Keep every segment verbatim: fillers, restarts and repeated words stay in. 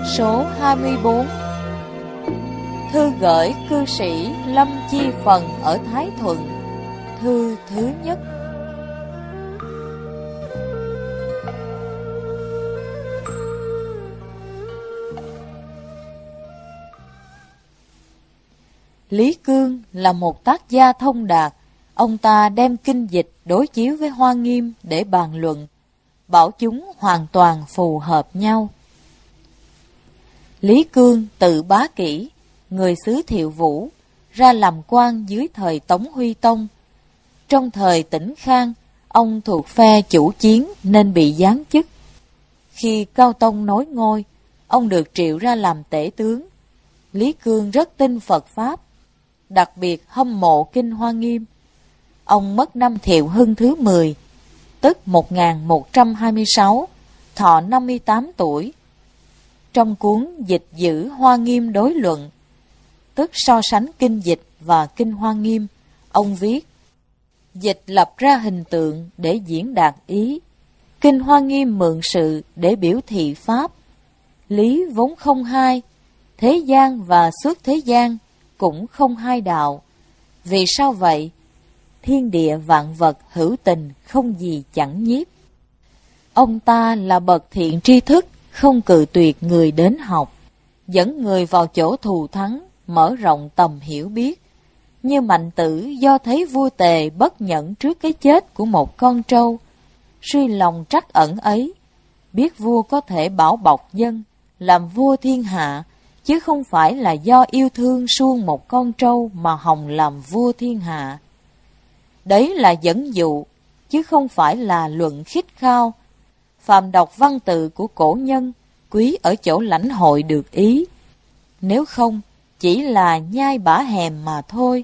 số hai mươi bốn. Thư gửi cư sĩ Lâm Chi Phần ở Thái Thuận. Thư thứ nhất. Lý Cương là một tác gia thông đạt. Ông ta đem kinh dịch đối chiếu với Hoa Nghiêm để bàn luận, bảo chúng hoàn toàn phù hợp nhau. Lý Cương tự Bá Kỷ, người xứ Thiệu Vũ, ra làm quan dưới thời Tống Huy Tông. Trong thời Tĩnh Khang, ông thuộc phe chủ chiến nên bị giáng chức. Khi Cao Tông nối ngôi, ông được triệu ra làm tể tướng. Lý Cương rất tin Phật Pháp, đặc biệt hâm mộ kinh Hoa Nghiêm. Ông mất năm Thiệu Hưng thứ mười, tức một nghìn một trăm hai mươi sáu, thọ năm mươi tám tuổi. Trong cuốn Dịch Giữ Hoa Nghiêm Đối Luận, tức so sánh kinh dịch và kinh Hoa Nghiêm, ông viết: dịch lập ra hình tượng để diễn đạt ý, kinh Hoa Nghiêm mượn sự để biểu thị pháp. Lý vốn không hai, thế gian và xuất thế gian cũng không hai đạo. Vì sao vậy? Thiên địa vạn vật hữu tình, không gì chẳng nhiếp. Ông ta là bậc thiện tri thức, không cự tuyệt người đến học, dẫn người vào chỗ thù thắng, mở rộng tầm hiểu biết. Như Mạnh Tử do thấy vua Tề bất nhẫn trước cái chết của một con trâu, suy lòng trắc ẩn ấy, biết vua có thể bảo bọc dân, làm vua thiên hạ, chứ không phải là do yêu thương suông một con trâu mà hòng làm vua thiên hạ. Đấy là dẫn dụ, chứ không phải là luận khích khao. Phàm đọc văn tự của cổ nhân, quý ở chỗ lãnh hội được ý. Nếu không, chỉ là nhai bả hèm mà thôi.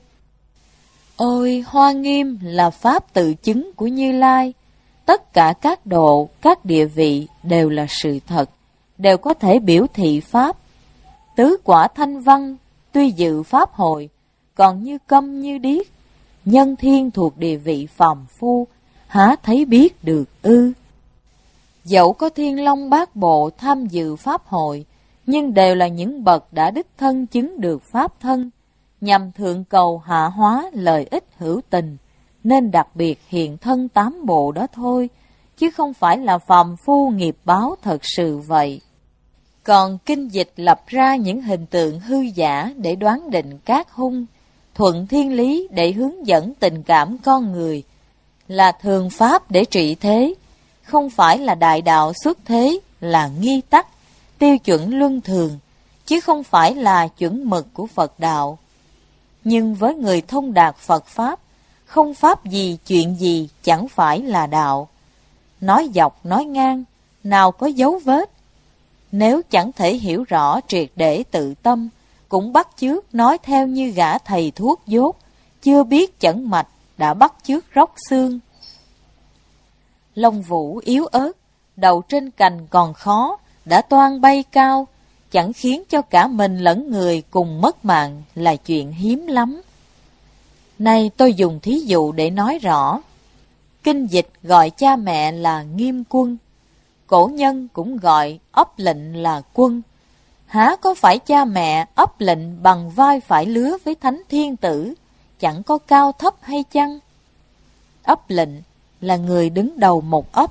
Ôi, Hoa Nghiêm là pháp tự chứng của Như Lai. Tất cả các độ, các địa vị đều là sự thật, đều có thể biểu thị pháp. Tứ quả thanh văn, tuy dự pháp hội, còn như câm như điếc. Nhân thiên thuộc địa vị phàm phu, há thấy biết được ư? Dẫu có Thiên Long Bát Bộ tham dự pháp hội, nhưng đều là những bậc đã đích thân chứng được pháp thân, nhằm thượng cầu hạ hóa lợi ích hữu tình, nên đặc biệt hiện thân tám bộ đó thôi, chứ không phải là phàm phu nghiệp báo thật sự vậy. Còn kinh dịch lập ra những hình tượng hư giả để đoán định các hung, thuận thiên lý để hướng dẫn tình cảm con người, là thường pháp để trị thế, không phải là đại đạo xuất thế, là nghi tắc, tiêu chuẩn luân thường, chứ không phải là chuẩn mực của Phật đạo. Nhưng với người thông đạt Phật Pháp, không pháp gì chuyện gì chẳng phải là đạo. Nói dọc nói ngang, nào có dấu vết. Nếu chẳng thể hiểu rõ triệt để tự tâm, cũng bắt chước nói theo như gã thầy thuốc dốt, chưa biết chẩn mạch đã bắt chước róc xương. Lông vũ yếu ớt, đầu trên cành còn khó, đã toan bay cao, chẳng khiến cho cả mình lẫn người cùng mất mạng là chuyện hiếm lắm. Nay tôi dùng thí dụ để nói rõ. Kinh dịch gọi cha mẹ là Nghiêm Quân, cổ nhân cũng gọi ấp lệnh là quân. Há có phải cha mẹ ấp lệnh bằng vai phải lứa với thánh thiên tử, chẳng có cao thấp hay chăng? Ấp lệnh là người đứng đầu một ấp.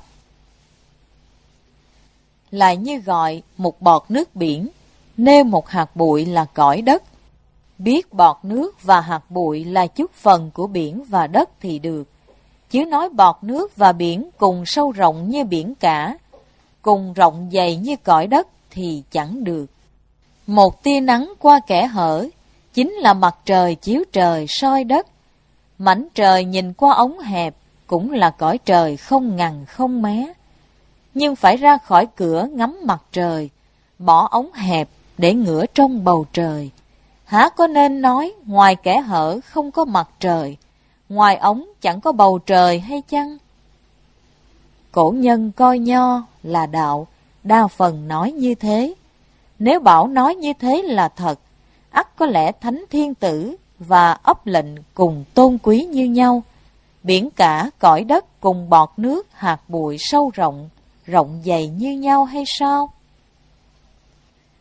Lại như gọi một bọt nước biển, nêu một hạt bụi là cõi đất. Biết bọt nước và hạt bụi là chút phần của biển và đất thì được, chứ nói bọt nước và biển cùng sâu rộng như biển cả, cùng rộng dày như cõi đất thì chẳng được. Một tia nắng qua kẽ hở, chính là mặt trời chiếu trời soi đất. Mảnh trời nhìn qua ống hẹp, cũng là cõi trời không ngằn không mé. Nhưng phải ra khỏi cửa ngắm mặt trời, bỏ ống hẹp để ngửa trong bầu trời. Há có nên nói ngoài kẽ hở không có mặt trời, ngoài ống chẳng có bầu trời hay chăng? Cổ nhân coi nho là đạo, đa phần nói như thế. Nếu bảo nói như thế là thật, ắt có lẽ thánh thiên tử và ấp lệnh cùng tôn quý như nhau, biển cả cõi đất cùng bọt nước hạt bụi sâu rộng, rộng dày như nhau hay sao?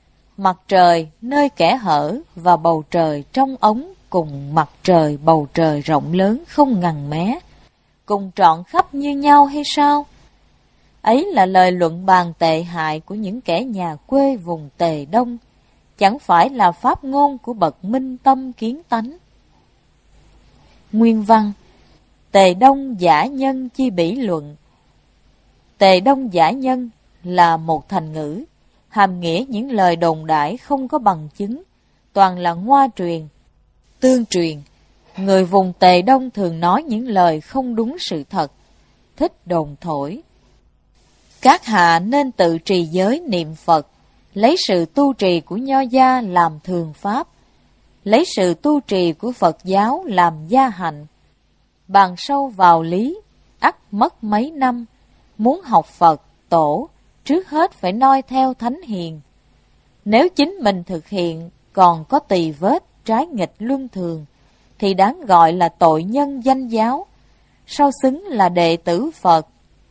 mặt trời nơi kẽ hở và bầu trời trong ống cùng mặt trời bầu trời rộng lớn không ngần mé, cùng trọn khắp như nhau hay sao? Ấy là lời luận bàn tệ hại của những kẻ nhà quê vùng Tề Đông, chẳng phải là pháp ngôn của bậc minh tâm kiến tánh. Nguyên văn: Tề Đông giả nhân chi bỉ luận. Tề Đông giả nhân là một thành ngữ, hàm nghĩa những lời đồn đại không có bằng chứng, toàn là ngoa truyền, tương truyền. Người vùng Tề Đông thường nói những lời không đúng sự thật, thích đồn thổi. Các hạ nên tự trì giới niệm Phật, lấy sự tu trì của Nho gia làm thường pháp, lấy sự tu trì của Phật giáo làm gia hạnh. Bàn sâu vào lý, ắt mất mấy năm. Muốn học Phật, tổ, trước hết phải noi theo thánh hiền. Nếu chính mình thực hiện còn có tỳ vết trái nghịch luân thường, thì đáng gọi là tội nhân danh giáo, sao xứng là đệ tử Phật.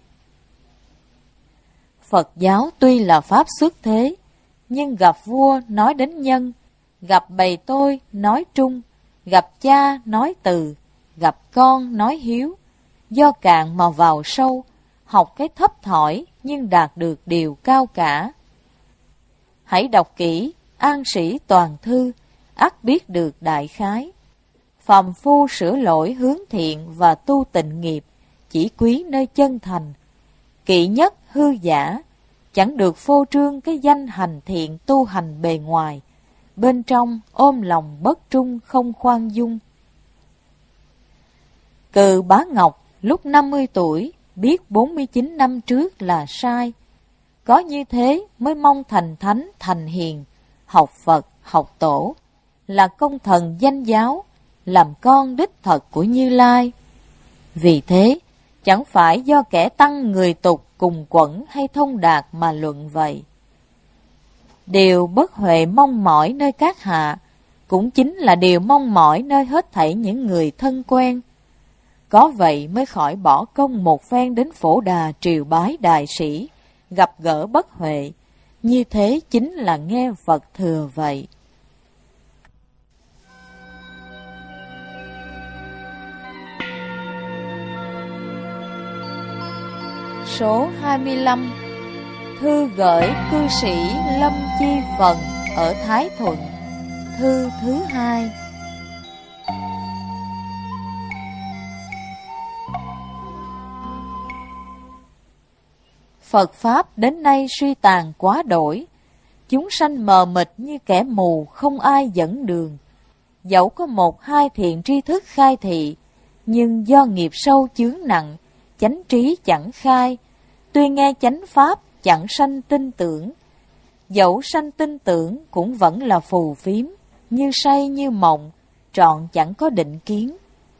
Phật giáo tuy là pháp xuất thế, nhưng gặp vua nói đến nhân, gặp bầy tôi nói trung, gặp cha nói từ, gặp con nói hiếu. Do cạn mà vào sâu, học cái thấp thỏi nhưng đạt được điều cao cả. Hãy đọc kỹ An Sĩ Toàn Thư, ắt biết được đại khái. Phàm phu sửa lỗi hướng thiện và tu tịnh nghiệp, chỉ quý nơi chân thành. Kỵ nhất hư giả, chẳng được phô trương cái danh hành thiện tu hành bề ngoài, bên trong ôm lòng bất trung không khoan dung. Cừ Bá Ngọc lúc năm mươi tuổi biết bốn mươi chín năm trước là sai. Có như thế mới mong thành thánh thành hiền, học Phật học tổ, là công thần danh giáo, làm con đích thật của Như Lai. Vì thế, chẳng phải do kẻ tăng người tục cùng quẩn hay thông đạt mà luận vậy. Điều bất huệ mong mỏi nơi các hạ, cũng chính là điều mong mỏi nơi hết thảy những người thân quen. Có vậy mới khỏi bỏ công một phen đến Phổ Đà triều bái đại sĩ, gặp gỡ bất huệ. Như thế chính là nghe Phật thừa vậy. Số hai mươi lăm. Thư gửi cư sĩ Lâm Chi Phần ở Thái Thuận. Thư thứ hai. Phật Pháp đến nay suy tàn quá đổi, chúng sanh mờ mịt như kẻ mù không ai dẫn đường. Dẫu có một hai thiện tri thức khai thị, nhưng do nghiệp sâu chướng nặng, chánh trí chẳng khai, tuy nghe chánh Pháp chẳng sanh tin tưởng. Dẫu sanh tin tưởng cũng vẫn là phù phiếm, như say như mộng, trọn chẳng có định kiến.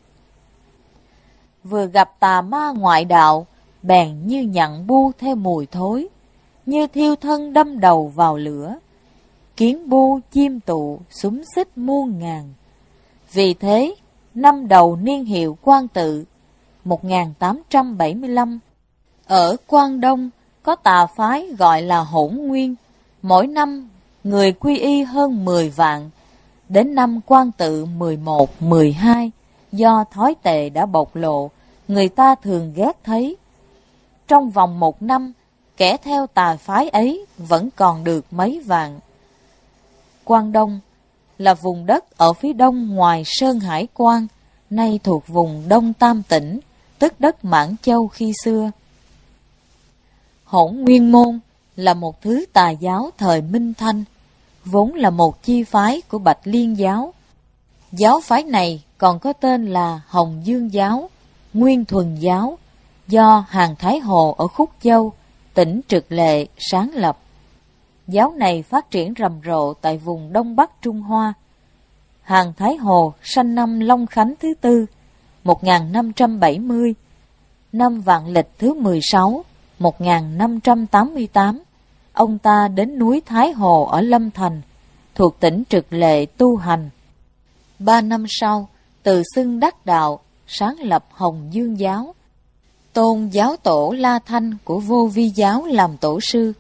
Vừa gặp tà ma ngoại đạo, bèn như nhặn bu theo mùi thối, như thiêu thân đâm đầu vào lửa. Kiến bu chim tụ xúm xích muôn ngàn. Vì thế, năm đầu niên hiệu Quang Tự một nghìn tám trăm bảy mươi lăm, ở Quang Đông có tà phái gọi là Hỗn Nguyên. Mỗi năm người quy y hơn mười vạn. Đến năm Quang Tự mười một, mười hai, do thói tệ đã bộc lộ, người ta thường ghét thấy. Trong vòng một năm, kẻ theo tà phái ấy vẫn còn được mấy vạn. Quang Đông là vùng đất ở phía đông ngoài Sơn Hải Quan, nay thuộc vùng Đông Tam Tỉnh, tức đất Mãn Châu khi xưa. Hỗn Nguyên Môn là một thứ tà giáo thời Minh Thanh, vốn là một chi phái của Bạch Liên giáo. Giáo phái này còn có tên là Hồng Dương giáo, Nguyên Thuần giáo, do Hàn Thái Hồ ở Khúc Châu, tỉnh Trực Lệ sáng lập. Giáo này phát triển rầm rộ tại vùng Đông Bắc Trung Hoa. Hàn Thái Hồ sanh năm Long Khánh thứ tư, một nghìn năm trăm bảy mươi, năm Vạn Lịch thứ mười sáu, một nghìn năm trăm tám mươi tám. Ông ta đến núi Thái Hồ ở Lâm Thành, thuộc tỉnh Trực Lệ tu hành. Ba năm sau, tự xưng đắc đạo, sáng lập Hồng Dương giáo, tôn giáo tổ La Thanh của Vô Vi giáo làm tổ sư.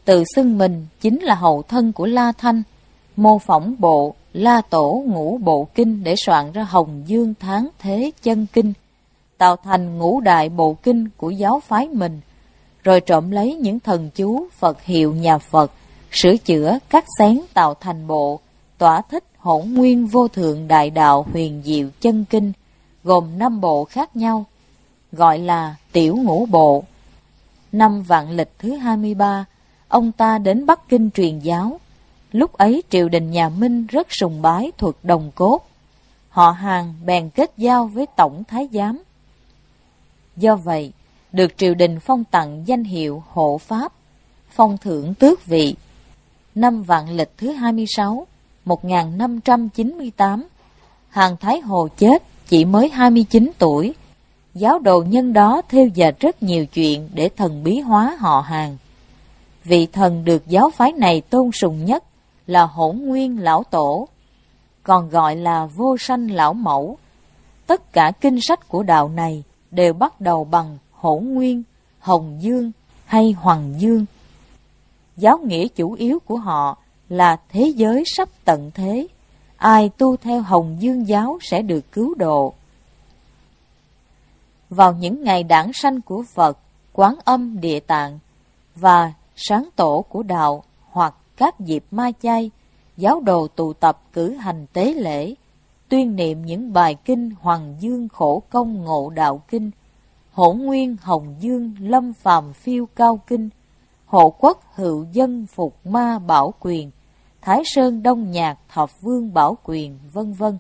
tự xưng mình chính là hậu thân của La Thanh, mô phỏng bộ La Tổ Ngũ Bộ Kinh để soạn ra Hồng Dương Tháng Thế Chân Kinh, tạo thành ngũ đại bộ kinh của giáo phái mình, rồi trộm lấy những thần chú Phật hiệu nhà Phật, sửa chữa cắt xén tạo thành bộ Tỏa Thích Hỗn Nguyên Vô Thượng Đại Đạo Huyền Diệu Chân Kinh, gồm năm bộ khác nhau, gọi là Tiểu Ngũ Bộ. Năm Vạn Lịch thứ hai mươi ba, ông ta đến Bắc Kinh truyền giáo. Lúc ấy triều đình nhà Minh rất sùng bái Thuật Đồng Cốt. Họ Hàn bèn kết giao với Tổng Thái Giám. Do vậy, được triều đình phong tặng danh hiệu Hộ Pháp, phong thưởng tước vị. Năm Vạn Lịch thứ hai mươi sáu, một nghìn năm trăm chín mươi tám, Hàn Thái Hồ chết chỉ mới hai mươi chín tuổi. Giáo đồ nhân đó thêu dệt rất nhiều chuyện để thần bí hóa họ Hàn. Vị thần được giáo phái này tôn sùng nhất là Hỗn Nguyên Lão Tổ, còn gọi là Vô Sanh Lão Mẫu. Tất cả kinh sách của đạo này đều bắt đầu bằng Hỗn Nguyên, Hồng Dương hay Hoàng Dương. Giáo nghĩa chủ yếu của họ là thế giới sắp tận thế, ai tu theo Hồng Dương giáo sẽ được cứu độ. Vào những ngày đản sanh của Phật, Quán Âm Địa Tạng và sáng tổ của đạo hoặc các dịp ma chay, giáo đồ tụ tập cử hành tế lễ, tuyên niệm những bài kinh Hoàng Dương Khổ Công Ngộ Đạo Kinh, Hỗn Nguyên Hồng Dương Lâm Phàm Phiêu Cao Kinh, Hộ Quốc Hữu Dân Phục Ma Bảo Quyền, Thái Sơn Đông Nhạc Thập Vương Bảo Quyền, vân vân.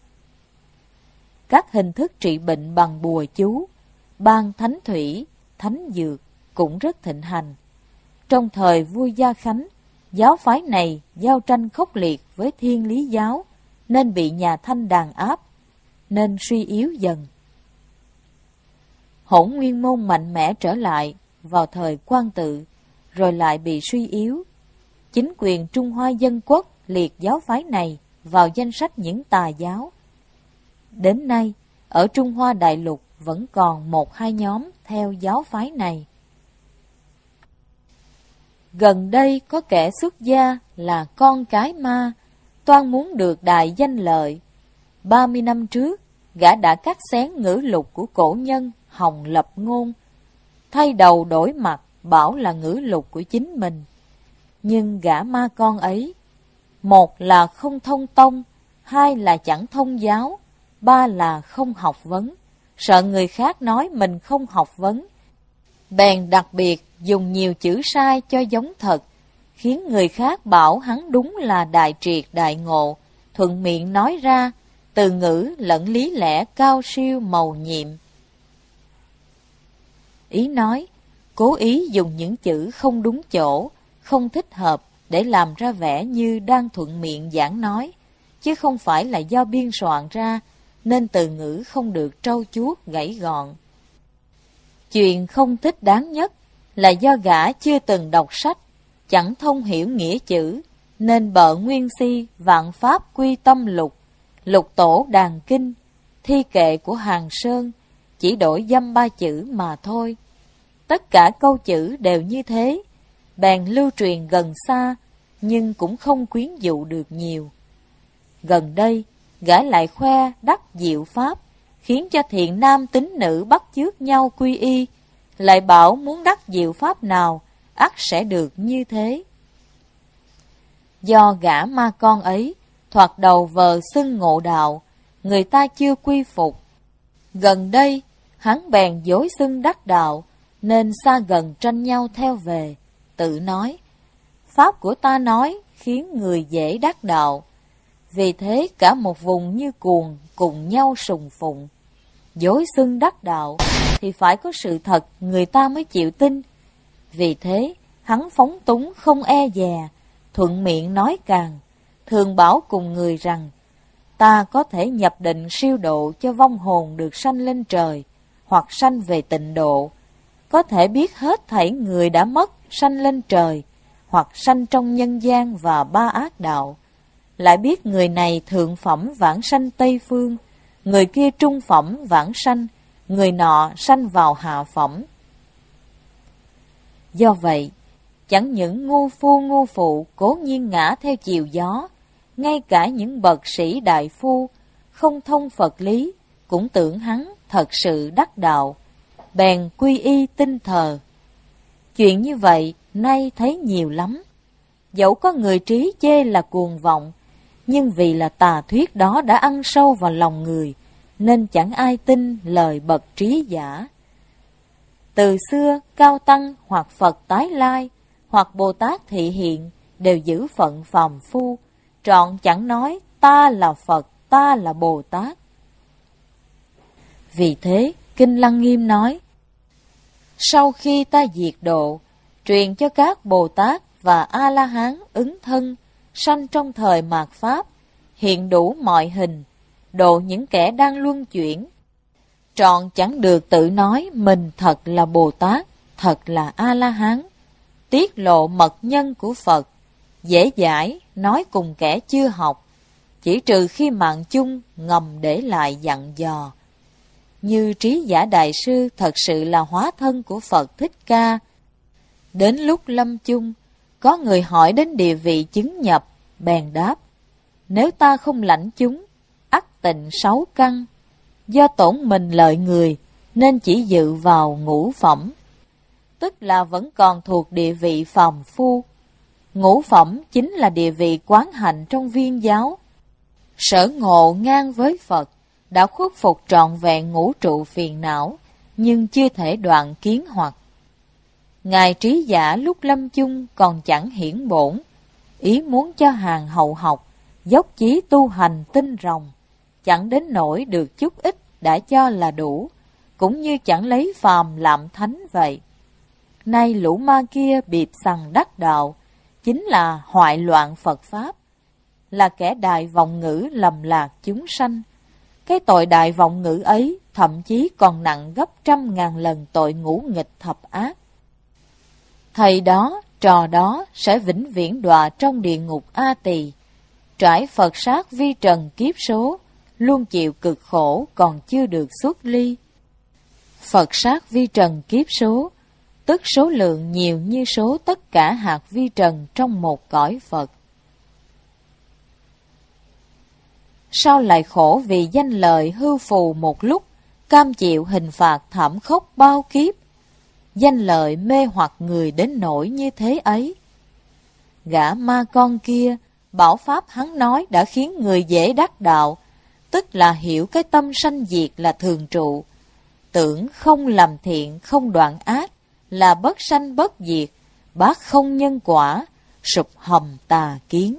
Các hình thức trị bệnh bằng bùa chú, ban thánh thủy, thánh dược cũng rất thịnh hành. Trong thời vua Gia Khánh, giáo phái này giao tranh khốc liệt với Thiên Lý giáo, nên bị nhà Thanh đàn áp, nên suy yếu dần. Hỗn Nguyên môn mạnh mẽ trở lại vào thời Quang Tự, rồi lại bị suy yếu. Chính quyền Trung Hoa Dân Quốc liệt giáo phái này vào danh sách những tà giáo. Đến nay, ở Trung Hoa Đại Lục vẫn còn một hai nhóm theo giáo phái này. Gần đây có kẻ xuất gia là con cái ma, toan muốn được đại danh lợi. Ba mươi năm trước, gã đã cắt xén ngữ lục của cổ nhân Hồng Lập Ngôn, thay đầu đổi mặt bảo là ngữ lục của chính mình. Nhưng gã ma con ấy, một là không thông tông, hai là chẳng thông giáo, ba là không học vấn, sợ người khác nói mình không học vấn. Bèn đặc biệt dùng nhiều chữ sai cho giống thật, khiến người khác bảo hắn đúng là đại triệt đại ngộ, thuận miệng nói ra, từ ngữ lẫn lý lẽ cao siêu mầu nhiệm. Ý nói, cố ý dùng những chữ không đúng chỗ, không thích hợp để làm ra vẻ như đang thuận miệng giảng nói, chứ không phải là do biên soạn ra, nên từ ngữ không được trau chuốt gãy gọn. Chuyện không thích đáng nhất là do gã chưa từng đọc sách, chẳng thông hiểu nghĩa chữ, nên bợ nguyên si vạn pháp quy tâm lục, lục tổ đàn kinh, thi kệ của Hàng Sơn, chỉ đổi dăm ba chữ mà thôi. Tất cả câu chữ đều như thế, bèn lưu truyền gần xa, nhưng cũng không quyến dụ được nhiều. Gần đây, gã lại khoe đắc diệu pháp, khiến cho thiện nam tín nữ bắt chước nhau quy y, lại bảo muốn đắc diệu pháp nào, ắt sẽ được như thế. Do gã ma con ấy, thoạt đầu vờ xưng ngộ đạo, người ta chưa quy phục. Gần đây, hắn bèn dối xưng đắc đạo, nên xa gần tranh nhau theo về, tự nói, pháp của ta nói khiến người dễ đắc đạo. Vì thế cả một vùng như cuồng cùng nhau sùng phụng. Dối xưng đắc đạo thì phải có sự thật người ta mới chịu tin. Vì thế hắn phóng túng không e dè, thuận miệng nói càng, thường bảo cùng người rằng, ta có thể nhập định siêu độ cho vong hồn được sanh lên trời, hoặc sanh về tịnh độ, có thể biết hết thảy người đã mất sanh lên trời, hoặc sanh trong nhân gian và ba ác đạo. Lại biết người này thượng phẩm vãng sanh Tây Phương, người kia trung phẩm vãng sanh, người nọ sanh vào hạ phẩm. Do vậy, Chẳng những ngu phu ngu phụ cố nhiên ngã theo chiều gió, ngay cả những bậc sĩ đại phu không thông Phật lý cũng tưởng hắn thật sự đắc đạo, bèn quy y tinh thờ. Chuyện như vậy nay thấy nhiều lắm. Dẫu có người trí chê là cuồng vọng, nhưng vì là tà thuyết đó đã ăn sâu vào lòng người, nên chẳng ai tin lời bậc trí giả. Từ xưa, Cao Tăng hoặc Phật tái lai, hoặc Bồ Tát thị hiện đều giữ phận phàm phu, trọn chẳng nói ta là Phật, ta là Bồ Tát. Vì thế, Kinh Lăng Nghiêm nói, sau khi ta diệt độ, truyền cho các Bồ Tát và A-la-hán ứng thân, sanh trong thời mạt Pháp, hiện đủ mọi hình, độ những kẻ đang luân chuyển. Trọn chẳng được tự nói mình thật là Bồ Tát, thật là A-la-hán, tiết lộ mật nhân của Phật, dễ dãi nói cùng kẻ chưa học, chỉ trừ khi mạng chung ngầm để lại dặn dò. Như Trí Giả Đại Sư thật sự là hóa thân của Phật Thích Ca. Đến lúc lâm chung, có người hỏi đến địa vị chứng nhập, bèn đáp, nếu ta không lãnh chúng, ắt tịnh sáu căn, do tổn mình lợi người, nên chỉ dự vào ngũ phẩm, tức là vẫn còn thuộc địa vị phàm phu. Ngũ phẩm chính là địa vị quán hạnh trong viên giáo. Sở ngộ ngang với Phật, đã khuất phục trọn vẹn ngũ trụ phiền não, nhưng chưa thể đoạn kiến hoặc. Ngài Trí Giả lúc lâm chung còn chẳng hiển bổn, ý muốn cho hàng hậu học, dốc chí tu hành tinh rồng, chẳng đến nỗi được chút ít đã cho là đủ, cũng như chẳng lấy phàm làm thánh vậy. Nay lũ ma kia biệp sằng đắc đạo, chính là hoại loạn Phật Pháp, là kẻ đại vọng ngữ lầm lạc chúng sanh. Cái tội đại vọng ngữ ấy thậm chí còn nặng gấp trăm ngàn lần tội ngũ nghịch thập ác. Thầy đó, trò đó sẽ vĩnh viễn đọa trong địa ngục A Tỳ, trải Phật sát vi trần kiếp số, luôn chịu cực khổ còn chưa được xuất ly. Phật sát vi trần kiếp số, tức số lượng nhiều như số tất cả hạt vi trần trong một cõi Phật. Sao lại khổ vì danh lợi hư phù một lúc, cam chịu hình phạt thảm khốc bao kiếp? Danh lợi mê hoặc người đến nỗi như thế ấy. Gã ma con kia, bảo pháp hắn nói đã khiến người dễ đắc đạo, tức là hiểu cái tâm sanh diệt là thường trụ, tưởng không làm thiện không đoạn ác, là bất sanh bất diệt, bác không nhân quả, sụp hầm tà kiến.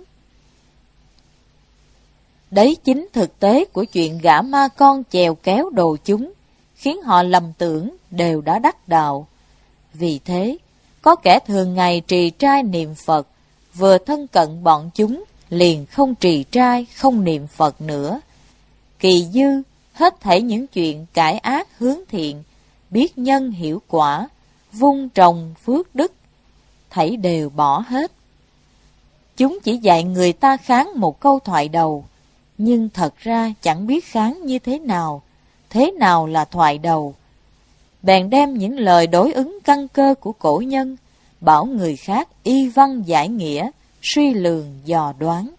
Đấy chính thực tế của chuyện gã ma con chèo kéo đồ chúng, khiến họ lầm tưởng đều đã đắc đạo. Vì thế, có kẻ thường ngày trì trai niệm Phật, vừa thân cận bọn chúng, liền không trì trai, không niệm Phật nữa. Kỳ dư, hết thảy những chuyện cải ác hướng thiện, biết nhân hiểu quả, vun trồng phước đức, thảy đều bỏ hết. Chúng chỉ dạy người ta kháng một câu thoại đầu, nhưng thật ra chẳng biết kháng như thế nào, thế nào là thoại đầu. Bèn đem những lời đối ứng căn cơ của cổ nhân, bảo người khác y văn giải nghĩa, suy lường dò đoán.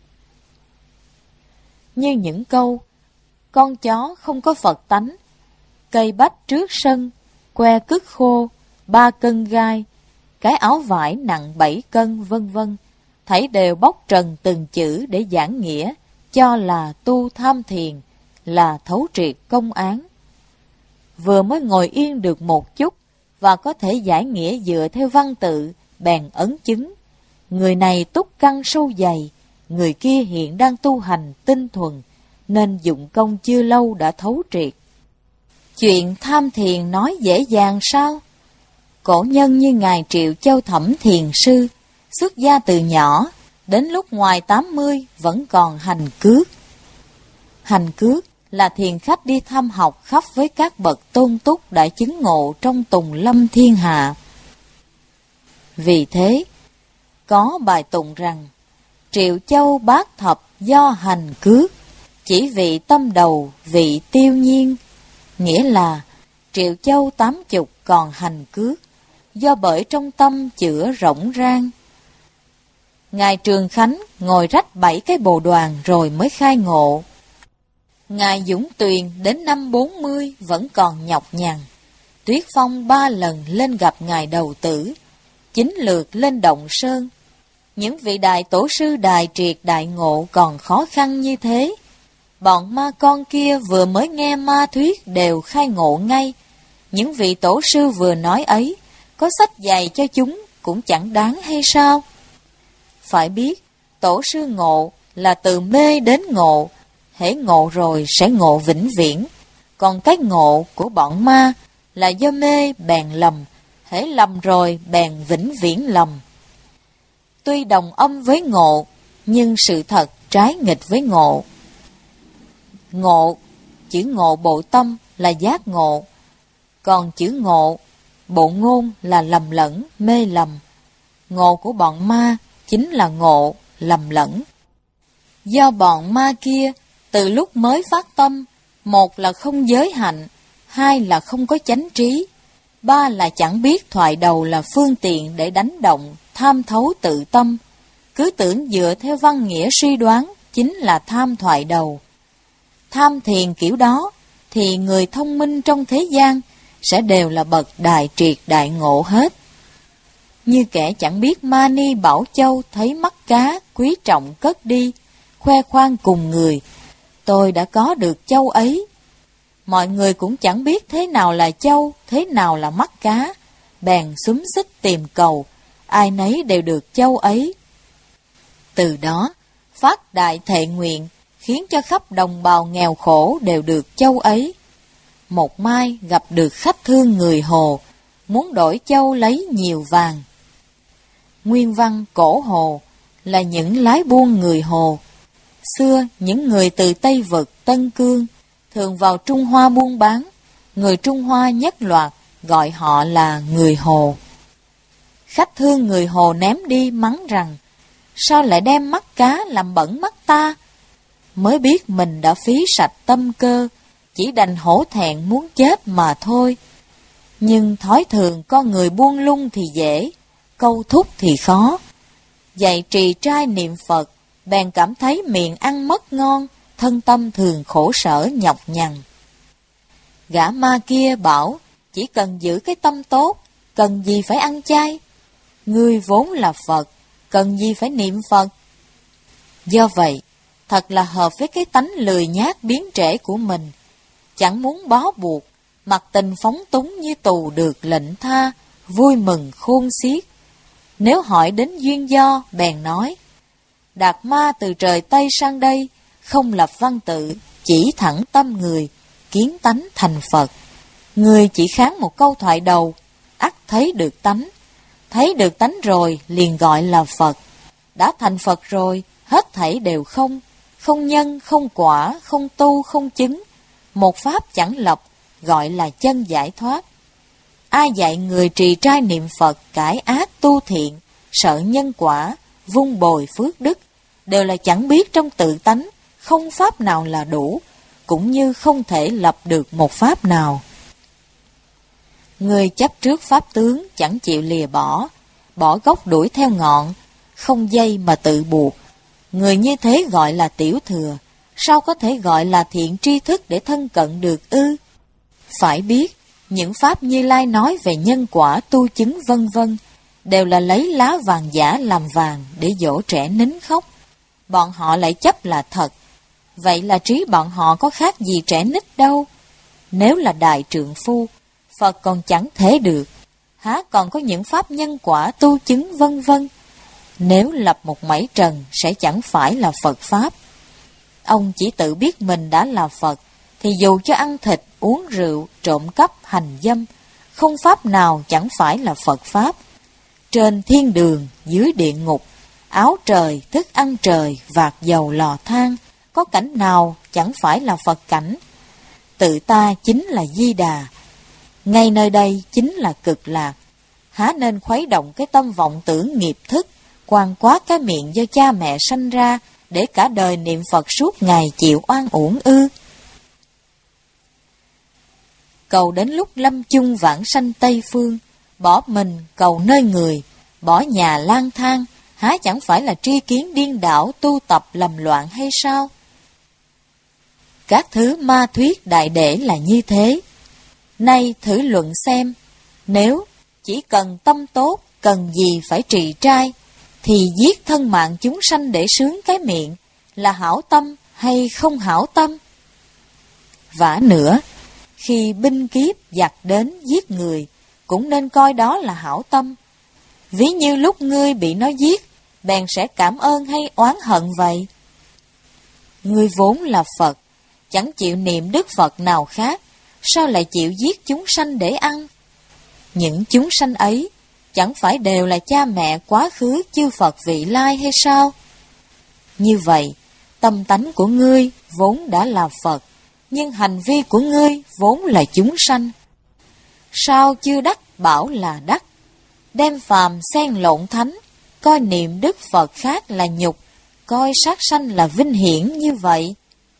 Như những câu, con chó không có Phật tánh, cây bách trước sân, que cứt khô, ba cân gai, cái áo vải nặng bảy cân, vân vân, thảy đều bóc trần từng chữ để giảng nghĩa, cho là tu tham thiền, là thấu triệt công án. Vừa mới ngồi yên được một chút, và có thể giải nghĩa dựa theo văn tự, bèn ấn chứng. Người này túc căn sâu dày, người kia hiện đang tu hành tinh thuần, nên dụng công chưa lâu đã thấu triệt. Chuyện tham thiền nói dễ dàng sao? Cổ nhân như Ngài Triệu Châu Thẩm Thiền Sư, xuất gia từ nhỏ, đến lúc ngoài tám mươi vẫn còn hành cước. Hành cước là thiền khách đi thăm học khắp với các bậc tôn túc đã chứng ngộ trong tùng lâm thiên hạ. Vì thế, có bài tụng rằng, Triệu Châu bát thập do hành cước, chỉ vị tâm đầu vị tiêu nhiên, nghĩa là Triệu Châu tám chục còn hành cước, do bởi trong tâm chữa rỗng rang. Ngài Trường Khánh ngồi rách bảy cái bồ đoàn rồi mới khai ngộ. Ngài Dũng Tuyền đến năm bốn mươi vẫn còn nhọc nhằn. Tuyết Phong ba lần lên gặp Ngài Đầu Tử, chín lượt lên Động Sơn. Những vị đại tổ sư đại triệt đại ngộ còn khó khăn như thế. Bọn ma con kia vừa mới nghe ma thuyết đều khai ngộ ngay. Những vị tổ sư vừa nói ấy, có sách dạy cho chúng cũng chẳng đáng hay sao? Phải biết, tổ sư ngộ là từ mê đến ngộ, hễ ngộ rồi sẽ ngộ vĩnh viễn. Còn cái ngộ của bọn ma là do mê bèn lầm, hễ lầm rồi bèn vĩnh viễn lầm. Tuy đồng âm với ngộ, nhưng sự thật trái nghịch với ngộ. Ngộ, chữ ngộ bộ tâm là giác ngộ, còn chữ ngộ, bộ ngôn là lầm lẫn, mê lầm. Ngộ của bọn ma chính là ngộ, lầm lẫn. Do bọn ma kia, từ lúc mới phát tâm, một là không giới hạnh, hai là không có chánh trí, ba là chẳng biết thoại đầu là phương tiện để đánh động, tham thấu tự tâm. Cứ tưởng dựa theo văn nghĩa suy đoán chính là tham thoại đầu. Tham thiền kiểu đó, thì người thông minh trong thế gian sẽ đều là bậc đại triệt đại ngộ hết. Như kẻ chẳng biết Mani Bảo Châu thấy mắt cá quý trọng cất đi, khoe khoang cùng người, tôi đã có được châu ấy. Mọi người cũng chẳng biết thế nào là châu, thế nào là mắt cá, bèn xúm xích tìm cầu, ai nấy đều được châu ấy. Từ đó, phát đại thệ nguyện, khiến cho khắp đồng bào nghèo khổ đều được châu ấy. Một mai gặp được khách thương người Hồ, muốn đổi châu lấy nhiều vàng. Nguyên văn cổ Hồ là những lái buôn người Hồ. Xưa, những người từ Tây Vực, Tân Cương thường vào Trung Hoa buôn bán. Người Trung Hoa nhất loạt gọi họ là người Hồ. Khách thương người Hồ ném đi mắng rằng, sao lại đem mắt cá làm bẩn mắt ta? Mới biết mình đã phí sạch tâm cơ, chỉ đành hổ thẹn muốn chết mà thôi. Nhưng thói thường con người buông lung thì dễ, câu thúc thì khó. Dạy trì trai niệm Phật, bèn cảm thấy miệng ăn mất ngon, thân tâm thường khổ sở nhọc nhằn. Gã ma kia bảo, chỉ cần giữ cái tâm tốt, cần gì phải ăn chay? Ngươi vốn là Phật, cần gì phải niệm Phật? Do vậy, thật là hợp với cái tánh lười nhác biến trễ của mình. Chẳng muốn bó buộc, mặc tình phóng túng như tù được lệnh tha, vui mừng khôn xiết. Nếu hỏi đến duyên do, bèn nói, Đạt Ma từ trời Tây sang đây, không lập văn tự, chỉ thẳng tâm người, kiến tánh thành Phật. Người chỉ kháng một câu thoại đầu, ắt thấy được tánh. Thấy được tánh rồi, liền gọi là Phật. Đã thành Phật rồi, hết thảy đều không. Không nhân, không quả, không tu, không chứng. Một pháp chẳng lập, gọi là chân giải thoát. Ai dạy người trì trai niệm Phật, cải ác tu thiện, sợ nhân quả, vun bồi phước đức, đều là chẳng biết trong tự tánh, không pháp nào là đủ, cũng như không thể lập được một pháp nào. Người chấp trước pháp tướng chẳng chịu lìa bỏ, bỏ gốc đuổi theo ngọn, không dây mà tự buộc. Người như thế gọi là tiểu thừa, sao có thể gọi là thiện tri thức để thân cận được ư? Phải biết, những pháp Như Lai nói về nhân quả tu chứng vân vân đều là lấy lá vàng giả làm vàng để dỗ trẻ nín khóc. Bọn họ lại chấp là thật. Vậy là trí bọn họ có khác gì trẻ nít đâu. Nếu là đại trượng phu, Phật còn chẳng thể được, há còn có những pháp nhân quả tu chứng vân vân. Nếu lập một mảy trần sẽ chẳng phải là Phật Pháp. Ông chỉ tự biết mình đã là Phật, thì dù cho ăn thịt, uống rượu, trộm cắp, hành dâm, không pháp nào chẳng phải là Phật Pháp. Trên thiên đường, dưới địa ngục, áo trời, thức ăn trời, vạc dầu lò than, có cảnh nào chẳng phải là Phật cảnh. Tự ta chính là Di Đà, ngay nơi đây chính là cực lạc. Há nên khuấy động cái tâm vọng tưởng nghiệp thức, quan quát cái miệng do cha mẹ sanh ra, để cả đời niệm Phật suốt ngày chịu oan uổng ư? Cầu đến lúc lâm chung vãng sanh Tây Phương, bỏ mình cầu nơi người, bỏ nhà lang thang, há chẳng phải là tri kiến điên đảo tu tập lầm loạn hay sao? Các thứ ma thuyết đại để là như thế. Nay thử luận xem, nếu chỉ cần tâm tốt, cần gì phải trì trai, thì giết thân mạng chúng sanh để sướng cái miệng là hảo tâm hay không hảo tâm? Vả nữa, khi binh kiếp giặc đến giết người, cũng nên coi đó là hảo tâm. Ví như lúc ngươi bị nó giết, bèn sẽ cảm ơn hay oán hận vậy? Ngươi vốn là Phật, chẳng chịu niệm Đức Phật nào khác, sao lại chịu giết chúng sanh để ăn? Những chúng sanh ấy chẳng phải đều là cha mẹ quá khứ chư Phật vị lai hay sao? Như vậy, tâm tánh của ngươi vốn đã là Phật, nhưng hành vi của ngươi vốn là chúng sanh. Sao chưa đắc bảo là đắc? Đem phàm xen lộn thánh, coi niệm Đức Phật khác là nhục, coi sát sanh là vinh hiển như vậy.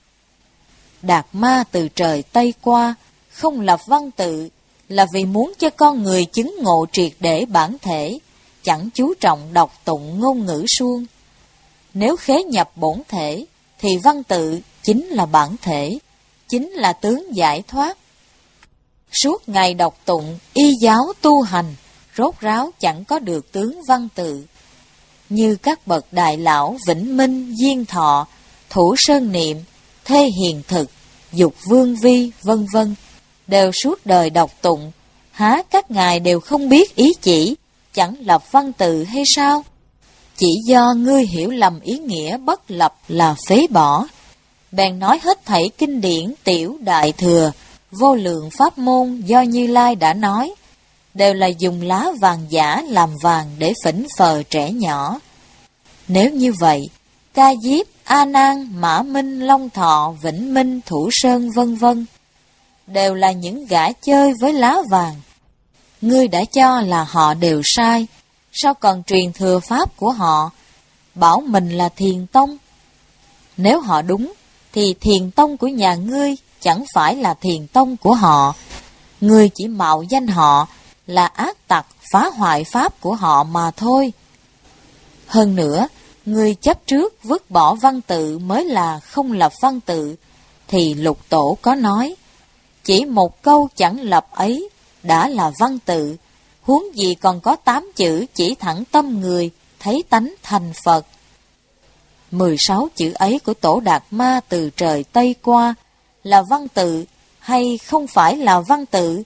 Đạt Ma từ trời Tây qua, không lập văn tự, là vì muốn cho con người chứng ngộ triệt để bản thể, chẳng chú trọng đọc tụng ngôn ngữ suông. Nếu khế nhập bổn thể, thì văn tự chính là bản thể, chính là tướng giải thoát. Suốt ngày đọc tụng, y giáo tu hành, rốt ráo chẳng có được tướng văn tự. Như các bậc đại lão Vĩnh Minh, Diên Thọ, Thủ Sơn Niệm, Thê Hiền Thực, Dục Vương Vi, vân vân, đều suốt đời đọc tụng, há các ngài đều không biết ý chỉ, chẳng lập văn tự hay sao? Chỉ do ngươi hiểu lầm ý nghĩa bất lập là phế bỏ, bèn nói hết thảy kinh điển tiểu đại thừa, vô lượng pháp môn do Như Lai đã nói, đều là dùng lá vàng giả làm vàng để phỉnh phờ trẻ nhỏ. Nếu như vậy, Ca Diếp, A Nan, Mã Minh, Long Thọ, Vĩnh Minh, Thủ Sơn vân vân đều là những gã chơi với lá vàng. Ngươi đã cho là họ đều sai, sao còn truyền thừa pháp của họ, bảo mình là Thiền Tông? Nếu họ đúng, thì Thiền Tông của nhà ngươi chẳng phải là Thiền Tông của họ. Ngươi chỉ mạo danh họ là ác tặc phá hoại pháp của họ mà thôi. Hơn nữa, ngươi chấp trước vứt bỏ văn tự mới là không lập văn tự, thì Lục Tổ có nói, chỉ một câu chẳng lập ấy đã là văn tự, huống gì còn có tám chữ chỉ thẳng tâm người, thấy tánh thành Phật. Mười sáu chữ ấy của Tổ Đạt Ma từ trời Tây qua là văn tự hay không phải là văn tự?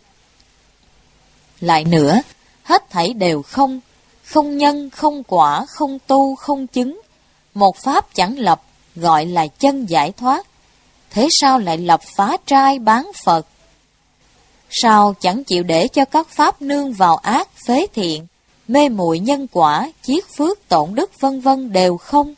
Lại nữa, hết thảy đều không, không nhân, không quả, không tu, không chứng. Một pháp chẳng lập, gọi là chân giải thoát. Thế sao lại lập phá trai bán Phật? Sao chẳng chịu để cho các pháp nương vào ác, phế thiện, mê muội nhân quả, chiết phước, tổn đức vân vân đều không?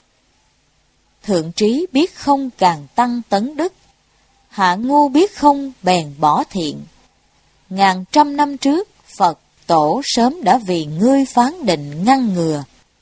Thượng trí biết không càng tăng tấn đức, hạ ngu biết không bèn bỏ thiện. Ngàn trăm năm trước, Phật Tổ sớm đã vì ngươi phán định ngăn ngừa.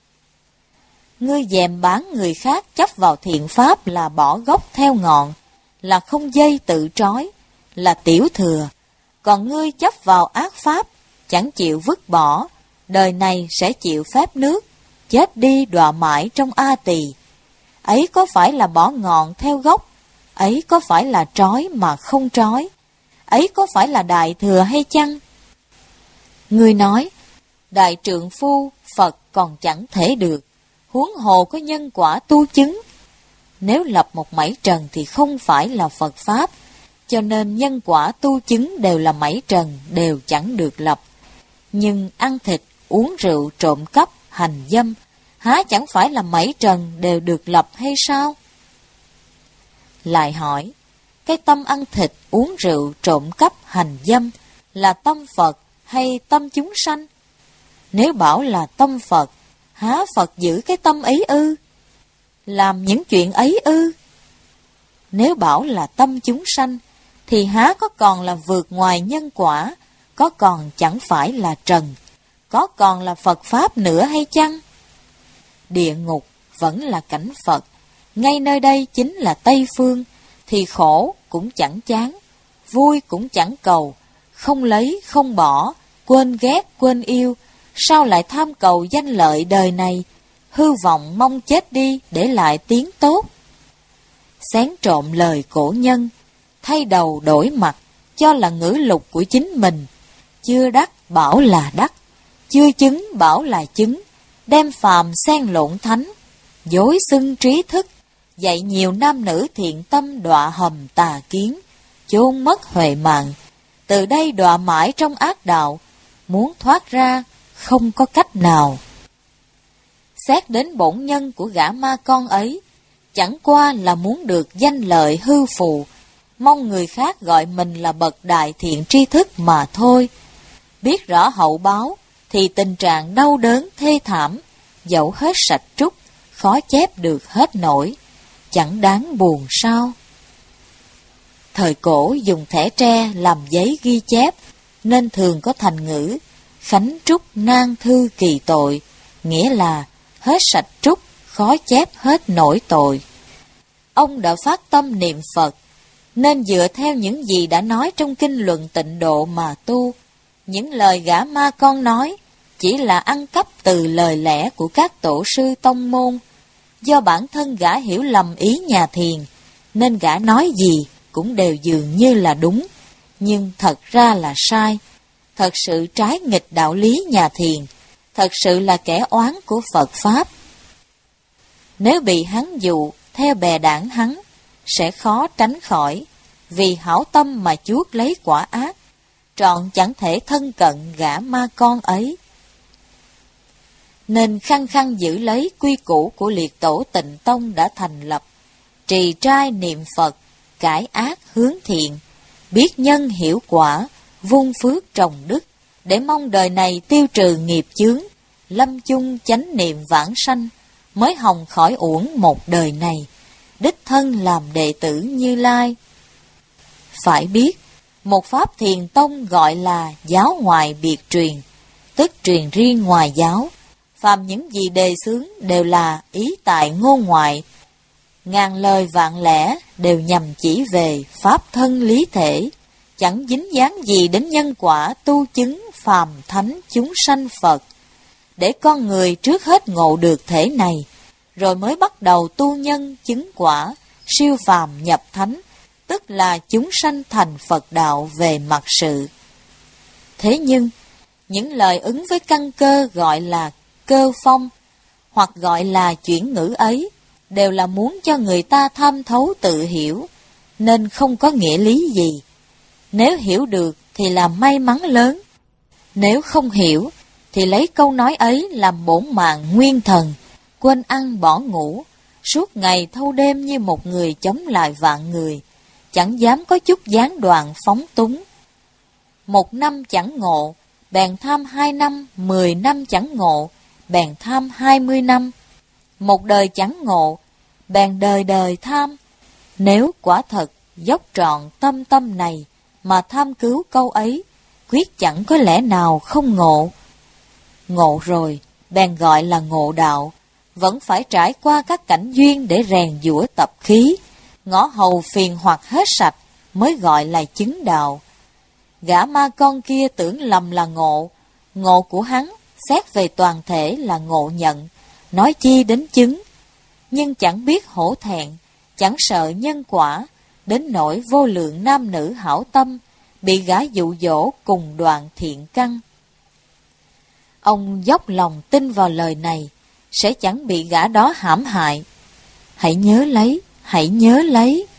Ngươi dèm bán người khác chấp vào thiện pháp là bỏ gốc theo ngọn, là không dây tự trói, là tiểu thừa. Còn ngươi chấp vào ác pháp, chẳng chịu vứt bỏ, đời này sẽ chịu phép nước, chết đi đọa mãi trong A Tỳ. Ấy có phải là bỏ ngọn theo gốc? Ấy có phải là trói mà không trói? Ấy có phải là đại thừa hay chăng? Ngươi nói, đại trượng phu Phật còn chẳng thể được, huống hồ có nhân quả tu chứng. Nếu lập một mảy trần thì không phải là Phật Pháp, cho nên nhân quả tu chứng đều là mảy trần, đều chẳng được lập. Nhưng ăn thịt, uống rượu, trộm cắp, hành dâm, há chẳng phải là mảy trần đều được lập hay sao? Lại hỏi, cái tâm ăn thịt, uống rượu, trộm cắp, hành dâm là tâm Phật hay tâm chúng sanh? Nếu bảo là tâm Phật, há Phật giữ cái tâm ấy ư? Làm những chuyện ấy ư? Nếu bảo là tâm chúng sanh, thì há có còn là vượt ngoài nhân quả, có còn chẳng phải là trần, có còn là Phật Pháp nữa hay chăng? Địa ngục vẫn là cảnh Phật, ngay nơi đây chính là Tây Phương, thì khổ cũng chẳng chán, vui cũng chẳng cầu, không lấy không bỏ, quên ghét quên yêu, sao lại tham cầu danh lợi đời này, hư vọng mong chết đi để lại tiếng tốt. Xén trộm lời cổ nhân, thay đầu đổi mặt, cho là ngữ lục của chính mình. Chưa đắc bảo là đắc, chưa chứng bảo là chứng, đem phàm xen lộn thánh, dối xưng trí thức, dạy nhiều nam nữ thiện tâm đọa hầm tà kiến, chôn mất huệ mạng. Từ đây đọa mãi trong ác đạo, muốn thoát ra không có cách nào. Xét đến bổn nhân của gã ma con ấy, chẳng qua là muốn được danh lợi hư phù, mong người khác gọi mình là bậc đại thiện tri thức mà thôi. Biết rõ hậu báo thì tình trạng đau đớn thê thảm, dẫu hết sạch trúc, khó chép được hết nổi, chẳng đáng buồn sao. Thời cổ dùng thẻ tre làm giấy ghi chép, nên thường có thành ngữ khánh trúc nan thư kỳ tội, nghĩa là hết sạch trúc, khó chép hết nổi tội. Ông đã phát tâm niệm Phật, nên dựa theo những gì đã nói trong kinh luận Tịnh Độ mà tu. Những lời gã ma con nói chỉ là ăn cắp từ lời lẽ của các tổ sư tông môn. Do bản thân gã hiểu lầm ý nhà thiền, nên gã nói gì cũng đều dường như là đúng, nhưng thật ra là sai, thật sự trái nghịch đạo lý nhà thiền, thật sự là kẻ oán của Phật Pháp. Nếu bị hắn dụ theo bè đảng hắn, sẽ khó tránh khỏi, vì hảo tâm mà chuốc lấy quả ác, trọn chẳng thể thân cận gã ma con ấy. Nên khăng khăng giữ lấy quy củ của liệt tổ Tịnh Tông đã thành lập, trì trai niệm Phật, cải ác hướng thiện, biết nhân hiểu quả, vun phước trồng đức, để mong đời này tiêu trừ nghiệp chướng, lâm chung chánh niệm vãng sanh, mới hòng khỏi uổng một đời này, đích thân làm đệ tử Như Lai. Phải biết, một pháp thiền tông gọi là giáo ngoại biệt truyền, tức truyền riêng ngoài giáo. Phàm những gì đề xướng đều là ý tại ngôn ngoại, ngàn lời vạn lẽ đều nhằm chỉ về pháp thân lý thể, chẳng dính dáng gì đến nhân quả tu chứng phàm thánh chúng sanh Phật. Để con người trước hết ngộ được thể này, rồi mới bắt đầu tu nhân chứng quả, siêu phàm nhập thánh, tức là chúng sanh thành Phật đạo về mặt sự. Thế nhưng, những lời ứng với căn cơ gọi là cơ phong, hoặc gọi là chuyển ngữ ấy, đều là muốn cho người ta tham thấu tự hiểu, nên không có nghĩa lý gì. Nếu hiểu được thì là may mắn lớn, nếu không hiểu thì lấy câu nói ấy làm bổn mạng nguyên thần, quên ăn bỏ ngủ, suốt ngày thâu đêm như một người chống lại vạn người, chẳng dám có chút gián đoạn phóng túng. Một năm chẳng ngộ, bèn tham hai năm, mười năm chẳng ngộ, bèn tham hai mươi năm. Một đời chẳng ngộ, bèn đời đời tham. Nếu quả thật dốc trọn tâm tâm này mà tham cứu câu ấy, quyết chẳng có lẽ nào không ngộ. Ngộ rồi, bèn gọi là ngộ đạo, vẫn phải trải qua các cảnh duyên để rèn giũa tập khí, ngõ hầu phiền hoặc hết sạch mới gọi là chứng đạo. Gã ma con kia tưởng lầm là ngộ, ngộ của hắn xét về toàn thể là ngộ nhận, nói chi đến chứng. Nhưng chẳng biết hổ thẹn, chẳng sợ nhân quả, đến nỗi vô lượng nam nữ hảo tâm bị gã dụ dỗ cùng đoạn thiện căn. Ông dốc lòng tin vào lời này, sẽ chẳng bị gã đó hãm hại. Hãy nhớ lấy, hãy nhớ lấy.